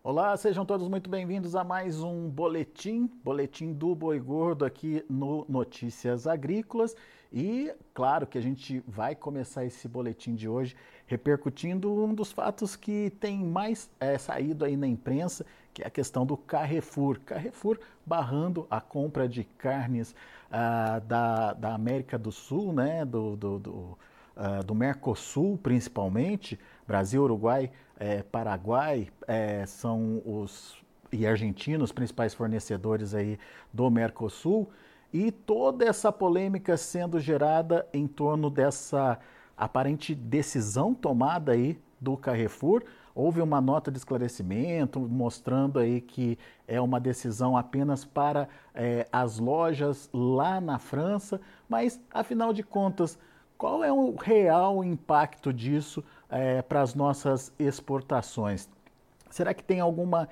Olá, sejam todos muito bem-vindos a mais um boletim do Boi Gordo aqui no Notícias Agrícolas. E claro que a gente vai começar esse boletim de hoje repercutindo um dos fatos que tem mais saído aí na imprensa, que é a questão do Carrefour. Carrefour barrando a compra de carnes da América do Sul, né, do Mercosul principalmente, Brasil, Uruguai, Paraguai, são e Argentina, os principais fornecedores aí do Mercosul, e toda essa polêmica sendo gerada em torno dessa aparente decisão tomada aí do Carrefour. Houve uma nota de esclarecimento mostrando aí que é uma decisão apenas para as lojas lá na França, mas afinal de contas, qual é o real impacto disso para as nossas exportações? Será que tem alguma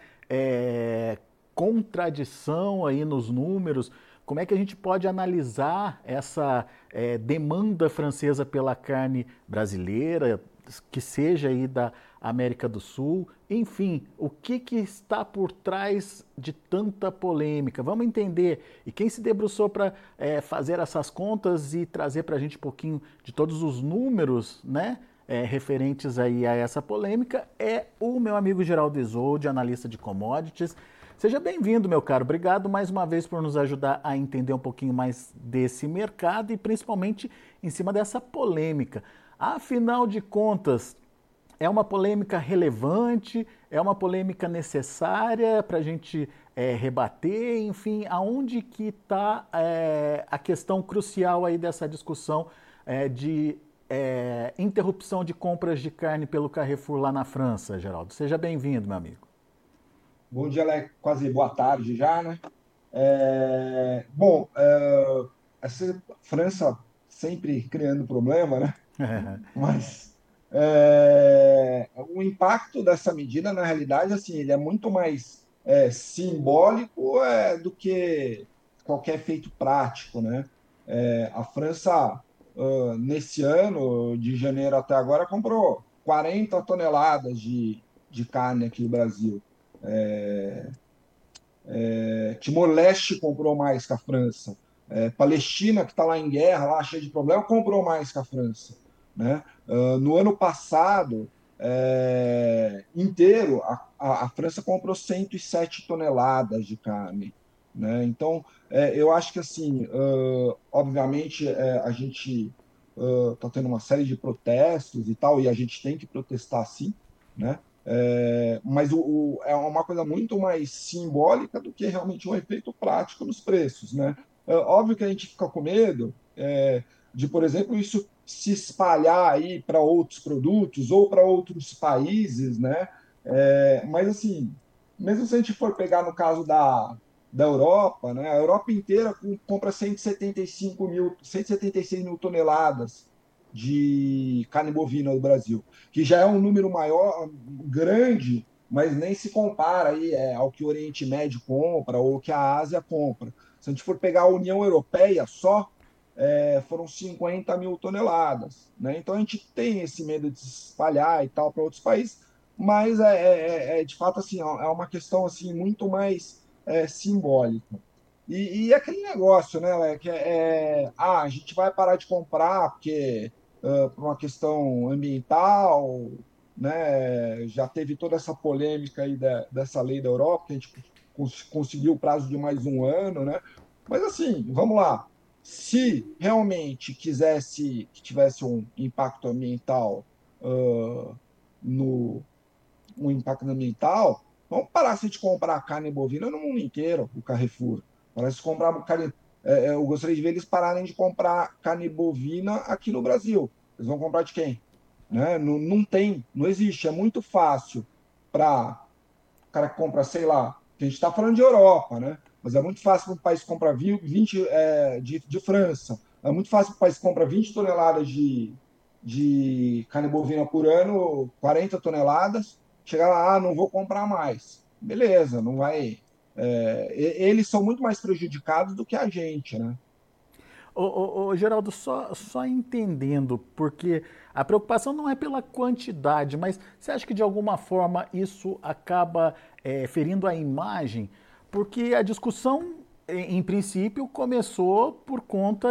contradição aí nos números? Como é que a gente pode analisar essa demanda francesa pela carne brasileira, que seja aí da América do Sul? Enfim, o que está por trás de tanta polêmica? Vamos entender. E quem se debruçou para fazer essas contas e trazer para a gente um pouquinho de todos os números, né? Referentes aí a essa polêmica é o meu amigo Geraldo Isolde, analista de commodities. Seja bem-vindo, meu caro. Obrigado mais uma vez por nos ajudar a entender um pouquinho mais desse mercado e principalmente em cima dessa polêmica. Afinal de contas, é uma polêmica relevante, é uma polêmica necessária para a gente rebater, enfim, aonde que está a questão crucial aí dessa discussão de interrupção de compras de carne pelo Carrefour lá na França, Geraldo. Seja bem-vindo, meu amigo. Bom dia, Alex. Quase boa tarde já, né? Bom, essa França sempre criando problema, né? Mas o impacto dessa medida, na realidade, assim, ele é muito mais simbólico do que qualquer efeito prático, né? A França, nesse ano, de janeiro até agora, comprou 40 toneladas de carne aqui no Brasil. Timor-Leste comprou mais que a França. Palestina, que está lá em guerra, lá cheia de problema, comprou mais que a França. Né? No ano passado inteiro, a França comprou 107 toneladas de carne. Né? Então, eu acho que, assim, obviamente, a gente está tendo uma série de protestos e tal, e a gente tem que protestar sim, né? Mas é uma coisa muito mais simbólica do que realmente um efeito prático nos preços, né? Óbvio que a gente fica com medo de, por exemplo, isso se espalhar aí para outros produtos ou para outros países, né? Mas assim, mesmo se a gente for pegar no caso da Europa, né? A Europa inteira compra 176 mil toneladas de carne bovina no Brasil, que já é um número maior, grande, mas nem se compara aí ao que o Oriente Médio compra ou que a Ásia compra. Se a gente for pegar a União Europeia só, foram 50 mil toneladas. Né? Então a gente tem esse medo de se espalhar e tal para outros países, mas de fato assim, é uma questão assim muito mais simbólica. E aquele negócio, né, Lé, a gente vai parar de comprar porque por uma questão ambiental, né, já teve toda essa polêmica aí dessa lei da Europa, que a gente conseguiu o prazo de mais um ano, né? Mas assim, vamos lá. Se realmente quisesse que tivesse um impacto ambiental, uh, no um impacto ambiental, vamos parar de comprar carne bovina no mundo inteiro, o Carrefour. Parece comprar carne. Eu gostaria de ver eles pararem de comprar carne bovina aqui no Brasil. Eles vão comprar de quem? Né? Não, não tem, não existe. É muito fácil para o cara que compra, sei lá, a gente está falando de Europa, né? Mas é muito fácil para um país comprar 20 de França. É muito fácil para um país que compra 20 toneladas de carne bovina por ano, 40 toneladas, chegar lá, não vou comprar mais. Beleza, não vai. Eles são muito mais prejudicados do que a gente, né? Geraldo, só entendendo, porque a preocupação não é pela quantidade, mas você acha que de alguma forma isso acaba ferindo a imagem? Porque a discussão, em princípio, começou por conta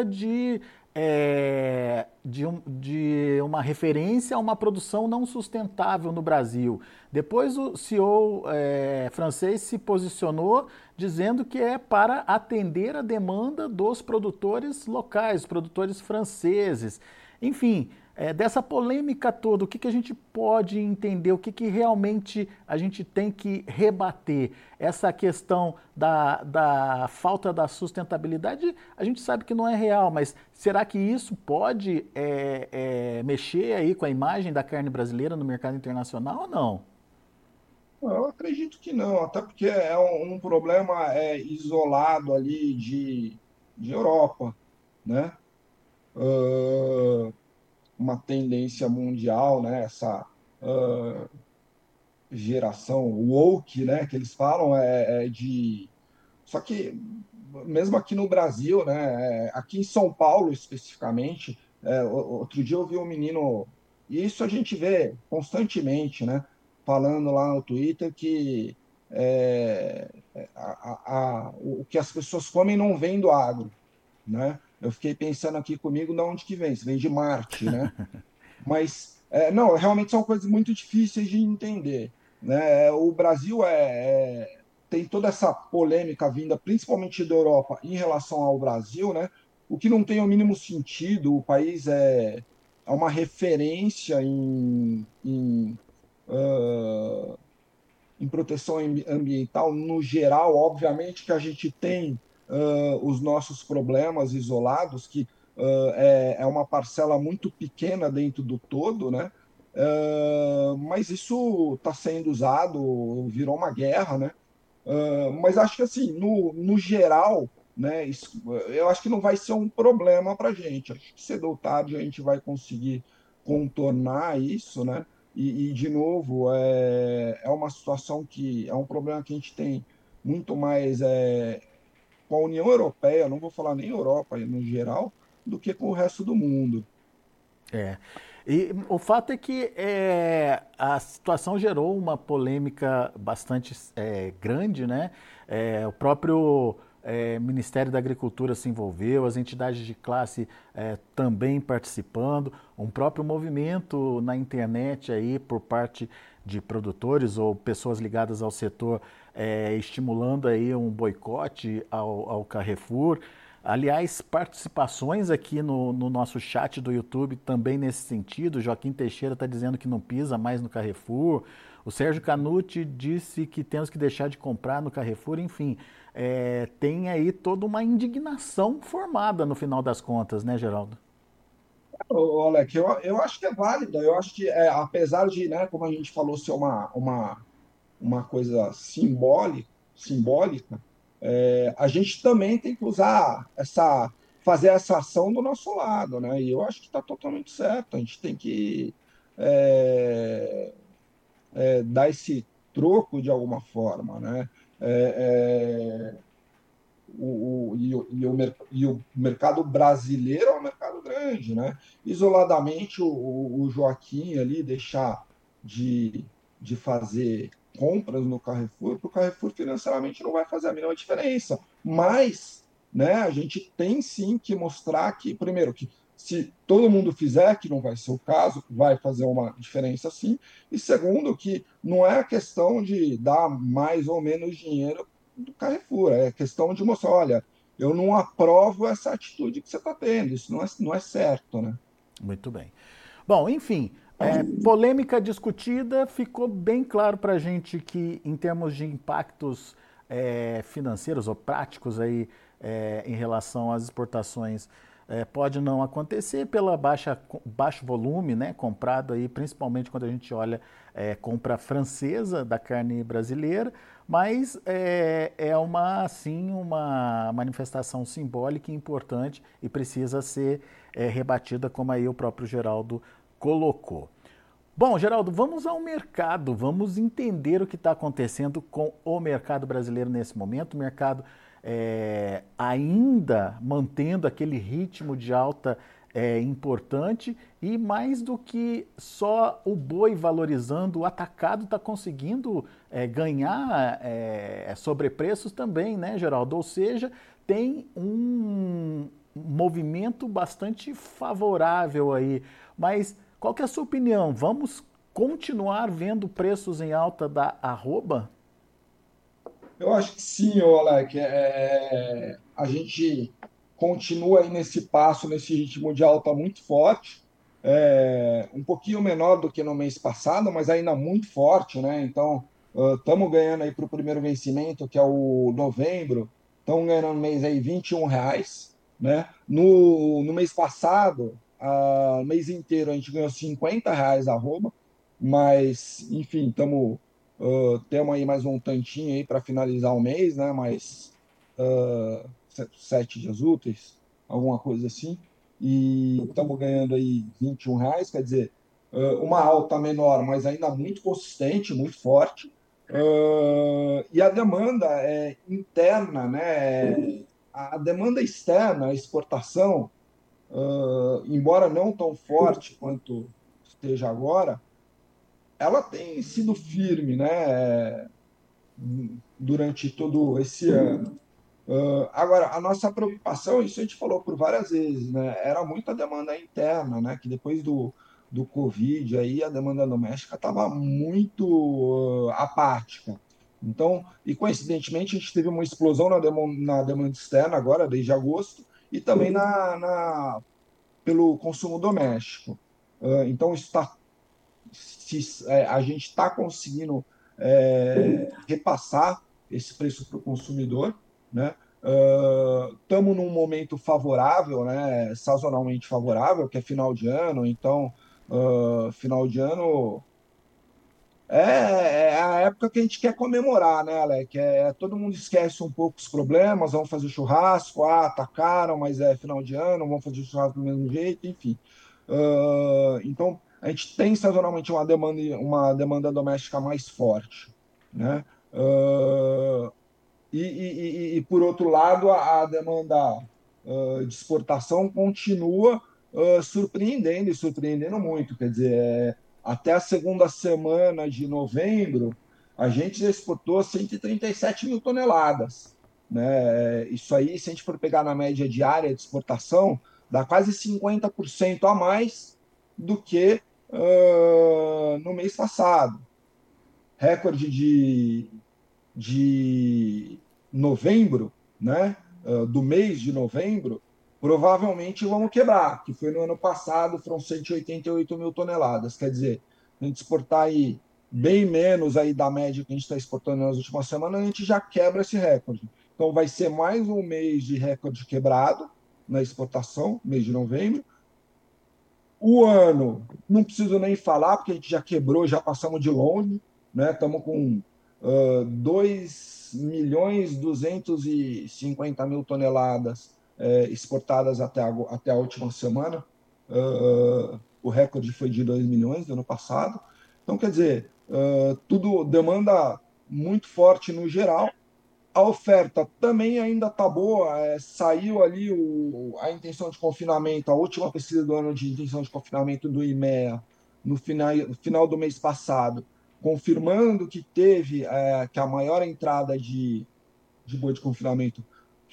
de uma referência a uma produção não sustentável no Brasil. Depois o CEO francês se posicionou dizendo que é para atender a demanda dos produtores locais, produtores franceses. Enfim, dessa polêmica toda, o que a gente pode entender, o que realmente a gente tem que rebater? Essa questão da falta da sustentabilidade, a gente sabe que não é real, mas será que isso pode mexer aí com a imagem da carne brasileira no mercado internacional ou não? Eu acredito que não, até porque é um problema isolado ali de Europa, né? Ah, uma tendência mundial, né? Essa geração woke, né? Que eles falam de. Só que mesmo aqui no Brasil, né? Aqui em São Paulo especificamente, outro dia eu vi um menino, e isso a gente vê constantemente, né? Falando lá no Twitter que o que as pessoas comem não vem do agro, né? Eu fiquei pensando aqui comigo, de onde que vem? Isso vem de Marte, né? Mas, não, realmente são coisas muito difíceis de entender, né? O Brasil tem toda essa polêmica vinda, principalmente da Europa, em relação ao Brasil, né? O que não tem o mínimo sentido. O país é uma referência em proteção ambiental no geral. Obviamente que a gente tem os nossos problemas isolados, que é uma parcela muito pequena dentro do todo, né? Mas isso está sendo usado, virou uma guerra, né? Mas acho que assim, no geral, né, eu acho que não vai ser um problema para a gente. Acho que cedo ou tarde a gente vai conseguir contornar isso, né? De novo, é uma situação que é um problema que a gente tem muito mais com a União Europeia, não vou falar nem Europa no geral, do que com o resto do mundo. É. E o fato é que a situação gerou uma polêmica bastante grande, né? O próprio Ministério da Agricultura se envolveu, as entidades de classe também participando, um próprio movimento na internet aí por parte de produtores ou pessoas ligadas ao setor estimulando aí um boicote ao Carrefour. Aliás, participações aqui no nosso chat do YouTube também nesse sentido. Joaquim Teixeira está dizendo que não pisa mais no Carrefour. O Sérgio Canuti disse que temos que deixar de comprar no Carrefour. Enfim, tem aí toda uma indignação formada no final das contas, né, Geraldo? Olha, que eu acho que é válida. Eu acho que, apesar de, né, como a gente falou, ser uma coisa simbólica, a gente também tem que usar fazer essa ação do nosso lado, né? E eu acho que está totalmente certo. A gente tem que é, dar esse troco de alguma forma, né? E o mercado brasileiro é um mercado grande, né? Isoladamente, o Joaquim ali deixar de, de fazer compras no Carrefour, porque o Carrefour financeiramente não vai fazer a mínima diferença. Mas, né, a gente tem sim que mostrar que, primeiro, que se todo mundo fizer, que não vai ser o caso, vai fazer uma diferença sim. E segundo, que não é a questão de dar mais ou menos dinheiro do Carrefour. É questão de mostrar, olha, eu não aprovo essa atitude que você está tendo, isso não é certo, né? Muito bem. Bom, enfim, polêmica discutida, ficou bem claro para a gente que, em termos de impactos financeiros ou práticos aí, em relação às exportações, pode não acontecer pela baixo volume, né, comprado aí, principalmente quando a gente olha compra francesa da carne brasileira, mas sim, uma manifestação simbólica e importante e precisa ser rebatida, como aí o próprio Geraldo colocou. Bom, Geraldo, vamos ao mercado, vamos entender o que está acontecendo com o mercado brasileiro nesse momento. O mercado ainda mantendo aquele ritmo de alta importante, e mais do que só o boi valorizando, o atacado está conseguindo ganhar sobrepreços também, né, Geraldo? Ou seja, tem um movimento bastante favorável aí. Mas qual que é a sua opinião? Vamos continuar vendo preços em alta da arroba? Eu acho que sim, ô Alec. A gente continua aí nesse passo, nesse ritmo de alta muito forte, um pouquinho menor do que no mês passado, mas ainda muito forte, né? Então, estamos ganhando aí para o primeiro vencimento, que é o novembro, estamos ganhando no mês aí R$ 21, né? No mês passado, no mês inteiro, a gente ganhou R$ 50 arroba, mas, enfim, estamos. Temos aí mais um tantinho aí para finalizar o mês, né? Mais 7 dias úteis, alguma coisa assim. E estamos ganhando aí R$ 21, quer dizer, uma alta menor, mas ainda muito consistente, muito forte. E a demanda interna, né? A demanda externa, a exportação, embora não tão forte quanto esteja agora, ela tem sido firme, né? Durante todo esse ano. Agora, a nossa preocupação, isso a gente falou por várias vezes, né? Era muita demanda interna, né? Que depois do Covid, aí a demanda doméstica estava muito apática. Então, e coincidentemente, a gente teve uma explosão na demanda externa agora, desde agosto, e também pelo consumo doméstico. Então, isso está a gente está conseguindo repassar esse preço para o consumidor, né? Estamos num momento favorável, né? Sazonalmente favorável, que é final de ano, então final de ano é a época que a gente quer comemorar, né, Alec? Todo mundo esquece um pouco os problemas, vamos fazer churrasco, tá caro, mas é final de ano, vamos fazer churrasco do mesmo jeito, enfim. Então, a gente tem sazonalmente uma demanda doméstica mais forte, né? Por outro lado, a demanda de exportação continua surpreendendo e surpreendendo muito. Quer dizer, até a segunda semana de novembro, a gente já exportou 137 mil toneladas. Né? Isso aí, se a gente for pegar na média diária de exportação, dá quase 50% a mais do que no mês passado. Recorde de novembro, né, do mês de novembro, provavelmente vamos quebrar, que foi no ano passado, foram 188 mil toneladas. Quer dizer, a gente exportar aí bem menos aí da média que a gente está exportando nas últimas semanas, a gente já quebra esse recorde. Então vai ser mais um mês de recorde quebrado na exportação, mês de novembro. O ano, não preciso nem falar, porque a gente já quebrou, já passamos de longe, né? Estamos com 2.250.000 toneladas exportadas até a última semana. O recorde foi de 2 milhões do ano passado. Então, quer dizer, tudo demanda muito forte no geral. A oferta também ainda está boa. Saiu ali a intenção de confinamento, a última pesquisa do ano de intenção de confinamento do IMEA, no final do mês passado, confirmando que teve que a maior entrada de boi de confinamento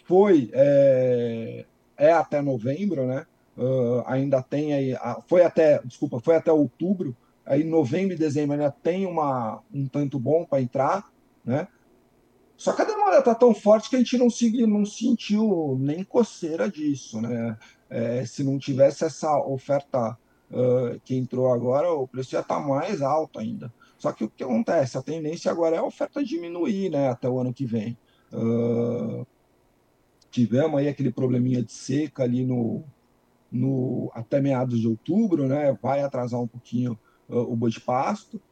é até novembro, né? Ainda tem aí, foi até outubro, aí novembro e dezembro ainda tem um tanto bom para entrar, né? Só que a demanda está tão forte que a gente não sentiu nem coceira disso, né? Se não tivesse essa oferta que entrou agora, o preço ia estar mais alto ainda. Só que o que acontece? A tendência agora é a oferta diminuir, né? Até o ano que vem. Tivemos aí aquele probleminha de seca ali até meados de outubro, né? Vai atrasar um pouquinho o boi de pasto.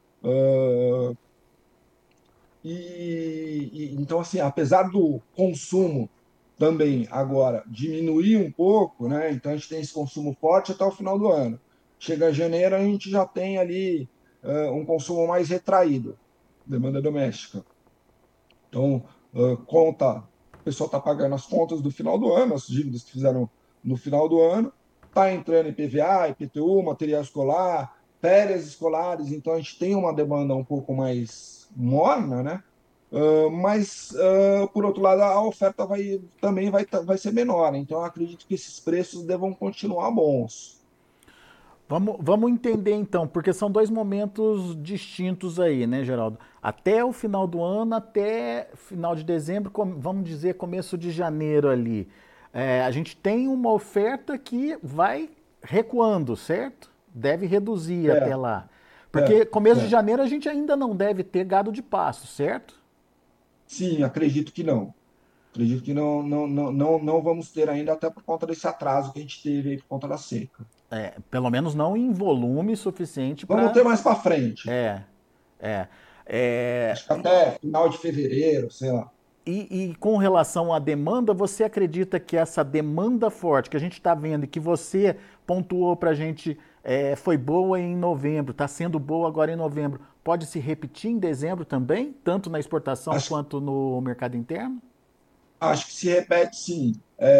Então, assim, apesar do consumo também agora diminuir um pouco, né? Então a gente tem esse consumo forte até o final do ano. Chega janeiro, a gente já tem ali um consumo mais retraído, demanda doméstica. Então, conta o pessoal está pagando as contas do final do ano, as dívidas que fizeram no final do ano, está entrando IPVA, IPTU, material escolar, férias escolares, então a gente tem uma demanda um pouco mais morna, né? Mas, por outro lado, a oferta também vai ser menor, então eu acredito que esses preços devam continuar bons. Vamos entender então, porque são dois momentos distintos aí, né, Geraldo? Até o final do ano, até final de dezembro, vamos dizer começo de janeiro ali. A gente tem uma oferta que vai recuando, certo? Deve reduzir até Certo, lá. Porque certo, começo de certo. janeiro a gente ainda não deve ter gado de pasto, certo? Sim, acredito que não. Acredito que não vamos ter ainda, até por conta desse atraso que a gente teve aí por conta da seca. Pelo menos não em volume suficiente Vamos para. ter mais para frente. É, é. É, Acho que até final de fevereiro, sei lá. e com relação à demanda, você acredita que essa demanda forte que a gente está vendo e que você pontuou para a gente foi boa em novembro, está sendo boa agora em novembro, pode se repetir em dezembro também, tanto na exportação Acho, quanto no mercado interno? acho que se repete, sim.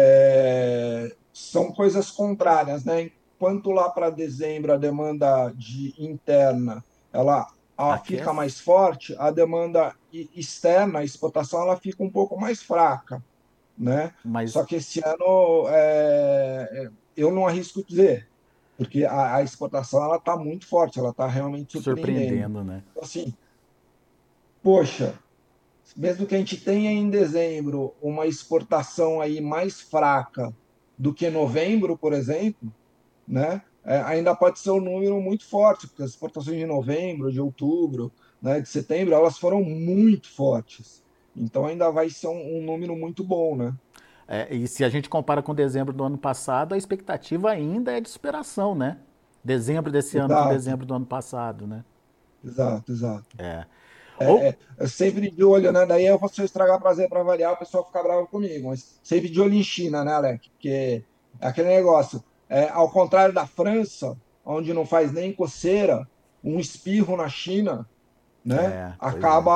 São coisas contrárias, né? Enquanto lá para dezembro a demanda interna ela fica Aquece, mais forte, a demanda externa, a exportação, ela fica um pouco mais fraca, né? mas Só que esse ano eu não arrisco dizer, porque a exportação ela está muito forte, ela está realmente surpreendendo. surpreendendo, né? Então, assim, poxa, mesmo que a gente tenha em dezembro uma exportação aí mais fraca do que novembro, por exemplo, né? Ainda pode ser um número muito forte, porque as exportações de novembro, de outubro, né, de setembro, elas foram muito fortes. Então ainda vai ser um número muito bom, né? E se a gente compara com dezembro do ano passado, a expectativa ainda é de superação, né? Dezembro desse ano com Exato, dezembro do ano passado, né? exato, exato. É. Ou, É sempre de olho, né? Daí eu vou se eu estragar prazer para variar, o pessoal fica bravo comigo. Mas sempre de olho em China, né, Alec? Porque é aquele negócio. Ao contrário da França, onde não faz nem coceira, um espirro na China, né? pois é.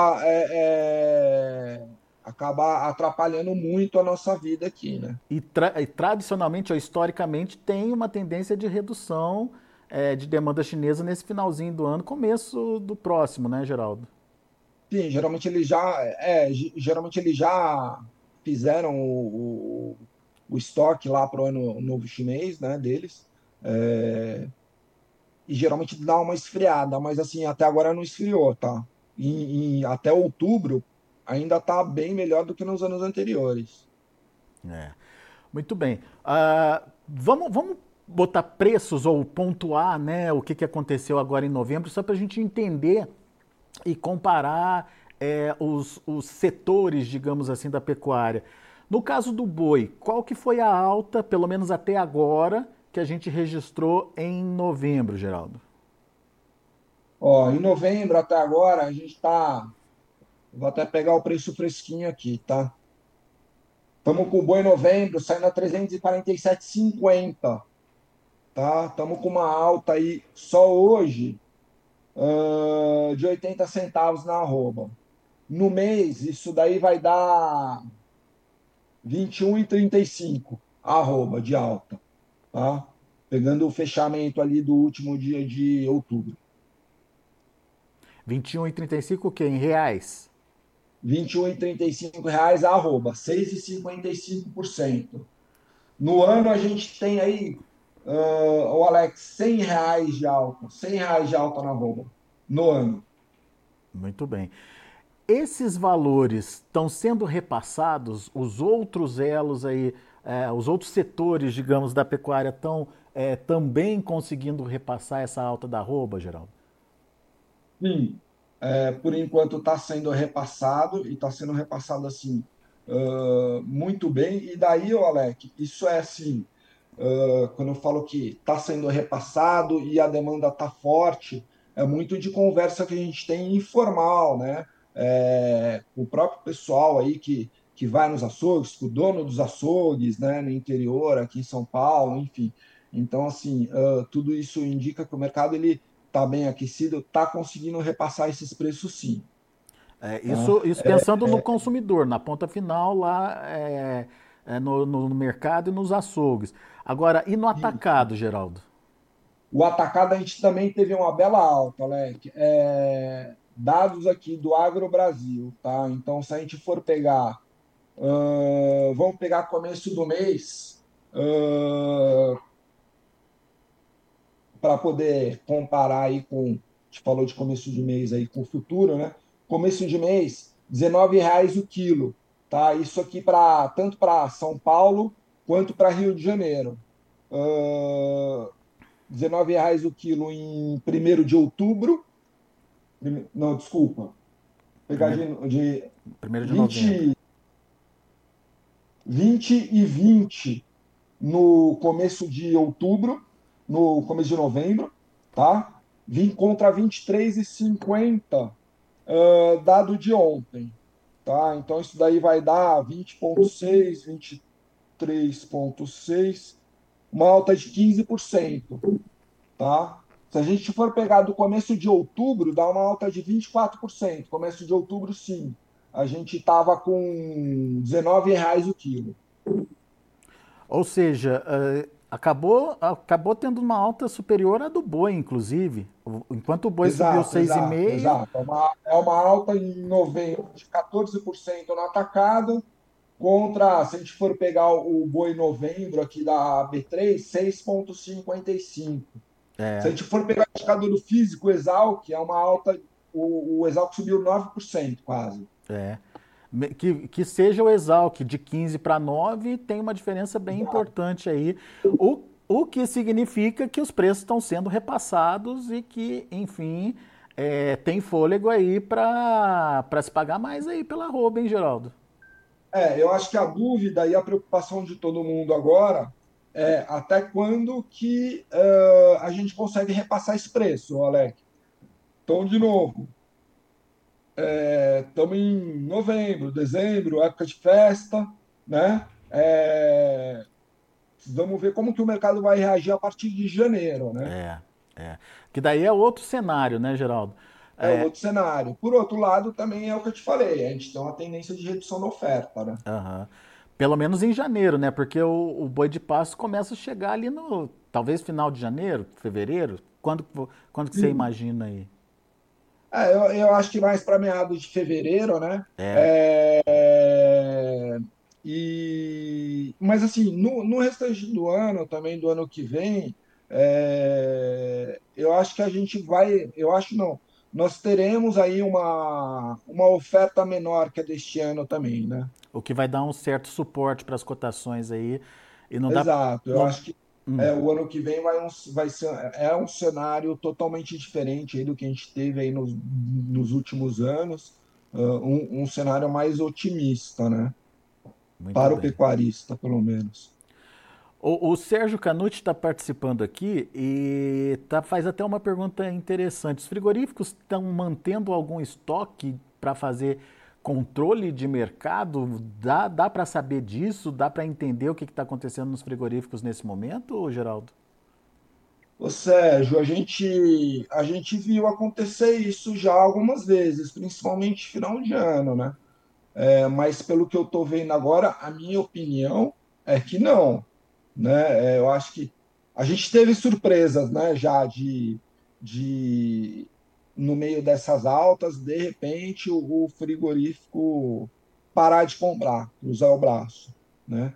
Acaba atrapalhando muito a nossa vida aqui, né? E tradicionalmente ou historicamente tem uma tendência de redução de demanda chinesa nesse finalzinho do ano, começo do próximo, né, Geraldo? Sim, geralmente eles já fizeram o estoque lá para o ano novo chinês, né, deles. É, e geralmente dá uma esfriada, mas assim, até agora não esfriou, tá? Até outubro ainda tá bem melhor do que nos anos anteriores. É. Muito bem. Vamos botar preços ou pontuar, né, o que aconteceu agora em novembro, só para a gente entender e comparar os setores, digamos assim, da pecuária. No caso do boi, qual que foi a alta, pelo menos até agora, que a gente registrou em novembro, Geraldo? Ó, em novembro até agora a gente tá, vou até pegar o preço fresquinho aqui, tá? Estamos com o boi em novembro saindo a 347,50, tá? Estamos com uma alta aí só hoje de 80 centavos na arroba. No mês, isso daí vai dar 21,35 a arroba de alta, tá? Pegando o fechamento ali do último dia de outubro. 21,35 o quê? Em reais? 21,35 reais a arroba, 6,55%. No ano a gente tem aí, o Alex, 100 reais de alta, 100 reais de alta na arroba, no ano. Muito bem. Esses valores estão sendo repassados, os outros elos aí, os outros setores, digamos, da pecuária estão também conseguindo repassar essa alta da arroba, Geraldo? Sim, por enquanto está sendo repassado e está sendo repassado assim muito bem. E daí, ô Alec, isso é assim, quando eu falo que está sendo repassado e a demanda está forte, é muito de conversa que a gente tem informal, né? Com o próprio pessoal aí que vai nos açougues, com o dono dos açougues, né? No interior, aqui em São Paulo, enfim. Então, assim, tudo isso indica que o mercado ele está bem aquecido, está conseguindo repassar esses preços, sim. Tá? Isso pensando no consumidor, na ponta final lá no mercado e nos açougues. Agora, e no Isso. atacado, Geraldo? O atacado a gente também teve uma bela alta, Alec. Dados aqui do Agro Brasil, tá? Então, se a gente for pegar, vamos pegar começo do mês, para poder comparar aí com, a gente falou de começo de mês aí com o futuro, né? Começo de mês, R$ 19 o quilo, tá? Isso aqui para tanto para São Paulo quanto para Rio de Janeiro. Uh, R$ 19 o quilo em 1º de outubro. Não, desculpa. Pegar Primeiro, de primeiro de novembro. 20, 20 e 20 no começo de outubro, no começo de novembro, tá? Vim contra 23,50 dado de ontem, tá? Então isso daí vai dar 20,6, 23,6, uma alta de 15%, tá? Se a gente for pegar do começo de outubro, dá uma alta de 24%. Começo de outubro, sim. A gente estava com R$ 19 o quilo. Ou seja, acabou tendo uma alta superior à do boi, inclusive. Enquanto o boi subiu Exato, seis e exato, meio, exato. É uma alta em novembro de 14% no atacado, contra, se a gente for pegar o boi novembro aqui da B3, 6,55. Se a é, gente for pegar o indicador físico, o Exalc, é uma alta, o Exalc subiu 9% quase. é, que seja o Exalc de 15 para 9 tem uma diferença bem Exato. importante aí. O que significa que os preços estão sendo repassados e que, enfim, tem fôlego aí para se pagar mais aí pela arroba, hein, Geraldo? Eu acho que a dúvida e a preocupação de todo mundo agora é até quando que a gente consegue repassar esse preço, Alex. Então, de novo, estamos em novembro, dezembro, época de festa, né? Vamos ver como que o mercado vai reagir a partir de janeiro, né? É, é. Que daí é outro cenário, né, Geraldo? É o É, outro cenário. Por outro lado, também é o que eu te falei, a gente tem uma tendência de redução da oferta, né? aham. Pelo menos em janeiro, né? Porque o boi de pasto começa a chegar ali no, talvez final de janeiro, fevereiro. Quando que você Sim. imagina aí? Eu acho que mais para meados de fevereiro, né? É, Mas assim, no restante do ano, também do ano que vem, eu acho que a gente vai, eu acho não, nós teremos aí uma oferta menor que a deste ano também, né? o que vai dar um certo suporte para as cotações aí. E não dá. Exato, eu Não, acho que o ano que vem vai ser um cenário totalmente diferente aí do que a gente teve aí nos últimos anos, um cenário mais otimista, né? muito Para o bem. pecuarista, pelo menos. O Sérgio Canucci está participando aqui e faz até uma pergunta interessante. Os frigoríficos estão mantendo algum estoque para fazer controle de mercado? Dá para saber disso? Dá para entender o que está acontecendo nos frigoríficos nesse momento, Geraldo? Ô Sérgio, a gente viu acontecer isso já algumas vezes, principalmente final de ano, né? Mas pelo que eu estou vendo agora, a minha opinião é que não, né? Eu acho que a gente teve surpresas, né? Já de no meio dessas altas, de repente o frigorífico parar de comprar, cruzar o braço, né?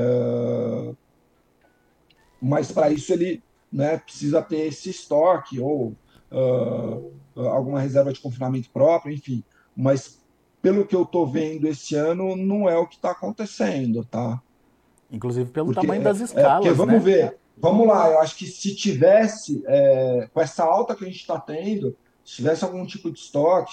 Mas para isso ele, né, precisa ter esse estoque ou alguma reserva de confinamento próprio, enfim. Mas pelo que eu estou vendo esse ano, não é o que está acontecendo, tá? Inclusive pelo Porque, tamanho das porque escalas, vamos né? ver, vamos lá, eu acho que se tivesse, com essa alta que a gente está tendo, se tivesse algum tipo de estoque,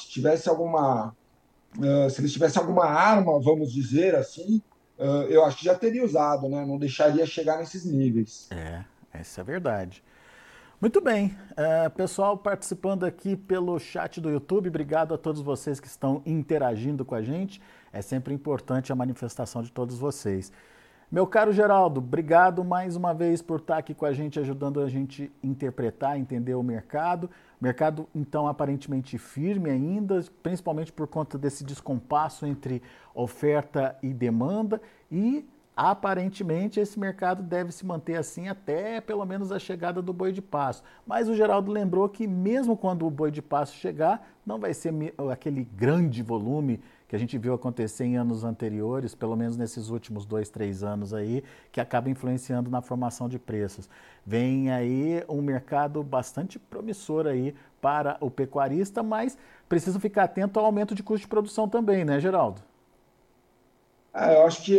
se eles tivessem alguma arma, vamos dizer assim, eu acho que já teria usado, né? Não deixaria chegar nesses níveis. Essa é a verdade. Muito bem, pessoal participando aqui pelo chat do YouTube, obrigado a todos vocês que estão interagindo com a gente. É sempre importante a manifestação de todos vocês. Meu caro Geraldo, obrigado mais uma vez por estar aqui com a gente, ajudando a gente a interpretar, entender o mercado. Mercado, então, aparentemente firme ainda, principalmente por conta desse descompasso entre oferta e demanda. E, aparentemente, esse mercado deve se manter assim até pelo menos a chegada do boi de pasto. Mas o Geraldo lembrou que mesmo quando o boi de pasto chegar, não vai ser aquele grande volume que a gente viu acontecer em anos anteriores, pelo menos nesses últimos 2, 3 anos aí, que acaba influenciando na formação de preços. Vem aí um mercado bastante promissor aí para o pecuarista, mas precisa ficar atento ao aumento de custo de produção também, né, Geraldo? Eu acho que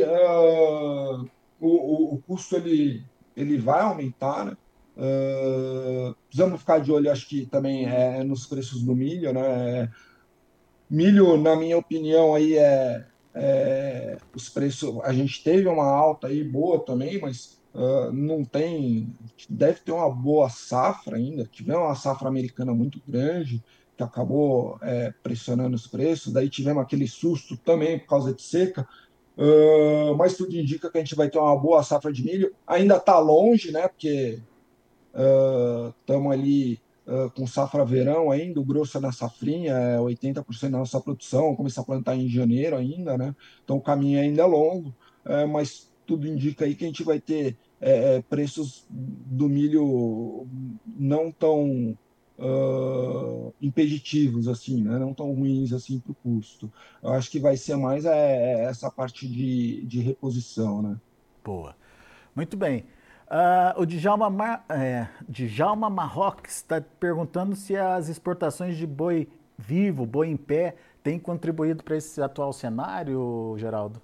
o custo ele vai aumentar, né? Precisamos ficar de olho, acho que também nos preços do milho, né? Milho, na minha opinião, aí os preços. A gente teve uma alta aí boa também, mas não tem. Deve ter uma boa safra ainda. Tivemos uma safra americana muito grande, que acabou pressionando os preços. Daí tivemos aquele susto também por causa de seca. Mas tudo indica que a gente vai ter uma boa safra de milho. Ainda está longe, né? Porque estamos ali com safra verão ainda, o grosso é na safrinha, 80% da nossa produção, começar a plantar em janeiro ainda, né? Então o caminho ainda é longo, mas tudo indica aí que a gente vai ter preços do milho não tão impeditivos assim, né? Não tão ruins assim para o custo. Eu acho que vai ser mais essa parte de reposição, né? Boa. Muito bem. O Djalma Marroques está perguntando se as exportações de boi vivo, boi em pé, têm contribuído para esse atual cenário, Geraldo?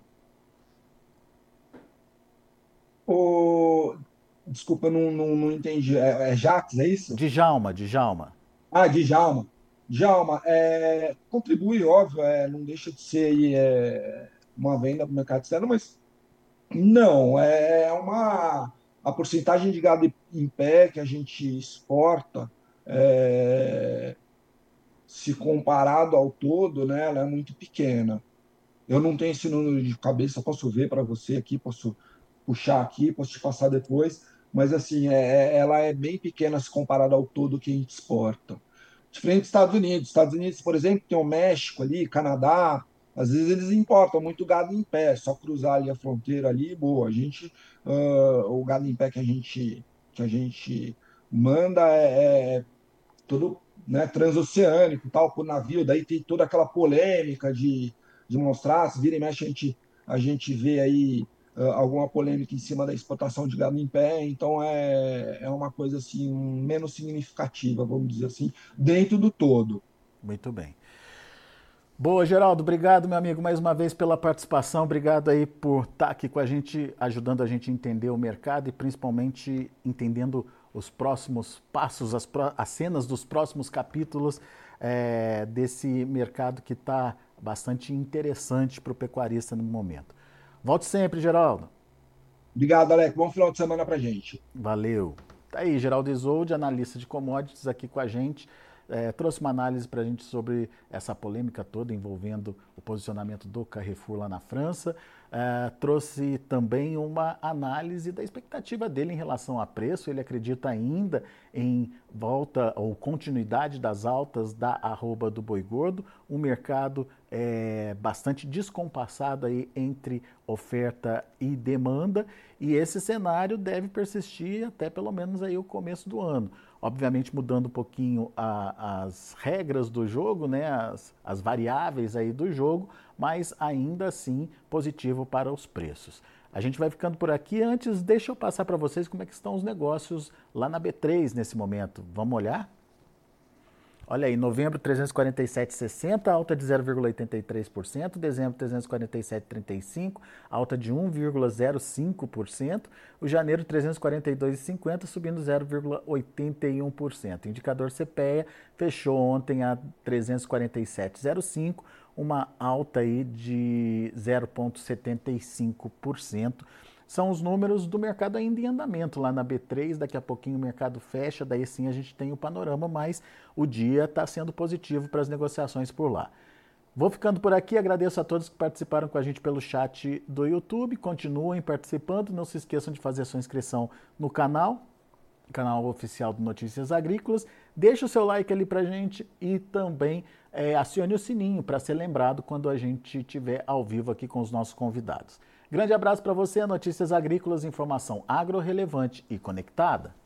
O... Desculpa, não entendi. É Jax, é isso? Djalma. Ah, Djalma. Djalma, contribui, óbvio, não deixa de ser aí, uma venda para o mercado externo, mas não, a porcentagem de gado em pé que a gente exporta, é, se comparado ao todo, né, ela é muito pequena. Eu não tenho esse número de cabeça, posso ver para você aqui, posso puxar aqui, posso te passar depois, mas assim, ela é bem pequena se comparada ao todo que a gente exporta. Diferente dos Estados Unidos. Estados Unidos, por exemplo, tem o México ali, Canadá, às vezes eles importam muito gado em pé, só cruzar ali a fronteira ali, boa. O gado em pé que a gente manda é todo, né, transoceânico, tal, por navio, daí tem toda aquela polêmica de mostrar, se vira e mexe a gente vê aí alguma polêmica em cima da exportação de gado em pé, então é uma coisa assim menos significativa, vamos dizer assim, dentro do todo. Muito bem. Boa, Geraldo, obrigado, meu amigo, mais uma vez pela participação. Obrigado aí por estar aqui com a gente, ajudando a gente a entender o mercado e principalmente entendendo os próximos passos, as cenas dos próximos capítulos desse mercado que está bastante interessante para o pecuarista no momento. Volte sempre, Geraldo. Obrigado, Alex. Bom final de semana para gente. Valeu. Tá aí, Geraldo Isolde, analista de commodities, aqui com a gente. Trouxe uma análise para a gente sobre essa polêmica toda envolvendo o posicionamento do Carrefour lá na França. Trouxe também uma análise da expectativa dele em relação a preço. Ele acredita ainda em volta ou continuidade das altas da arroba do boi gordo, um mercado bastante descompassado aí entre oferta e demanda, e esse cenário deve persistir até pelo menos aí o começo do ano. Obviamente mudando um pouquinho as regras do jogo, né, as variáveis aí do jogo, mas ainda assim positivo para os preços. A gente vai ficando por aqui. Antes, deixa eu passar para vocês como é que estão os negócios lá na B3 nesse momento. Vamos olhar? Olha aí, novembro 347,60, alta de 0,83%, dezembro 347,35, alta de 1,05%, o janeiro 342,50, subindo 0,81%. Indicador CPEA fechou ontem a 347,05, uma alta aí de 0,75%. São os números do mercado ainda em andamento lá na B3. Daqui a pouquinho o mercado fecha, daí sim a gente tem o panorama, mas o dia está sendo positivo para as negociações por lá. Vou ficando por aqui, agradeço a todos que participaram com a gente pelo chat do YouTube, continuem participando, não se esqueçam de fazer sua inscrição no canal oficial do Notícias Agrícolas, deixa o seu like ali pra gente e também acione o sininho para ser lembrado quando a gente estiver ao vivo aqui com os nossos convidados. Grande abraço para você, Notícias Agrícolas, informação agro relevante e conectada.